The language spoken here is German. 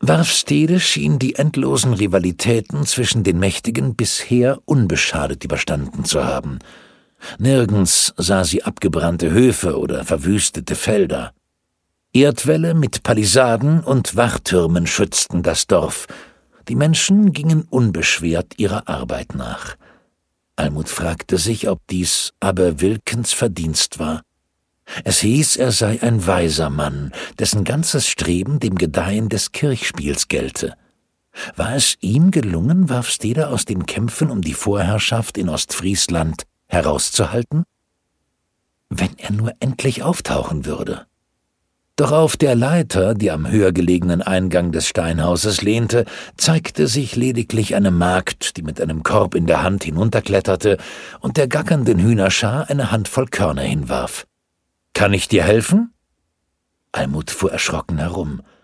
Warfstede schien die endlosen Rivalitäten zwischen den Mächtigen bisher unbeschadet überstanden zu haben. Nirgends sah sie abgebrannte Höfe oder verwüstete Felder. Erdwälle mit Palisaden und Wachtürmen schützten das Dorf. Die Menschen gingen unbeschwert ihrer Arbeit nach. Almut fragte sich, ob dies Aber Wilkens Verdienst war. Es hieß, er sei ein weiser Mann, dessen ganzes Streben dem Gedeihen des Kirchspiels gelte. War es ihm gelungen, Warfstede aus den Kämpfen um die Vorherrschaft in Ostfriesland herauszuhalten? Wenn er nur endlich auftauchen würde. Doch auf der Leiter, die am höher gelegenen Eingang des Steinhauses lehnte, zeigte sich lediglich eine Magd, die mit einem Korb in der Hand hinunterkletterte und der gackernden Hühnerschar eine Handvoll Körner hinwarf. »Kann ich dir helfen?« Almut fuhr erschrocken herum.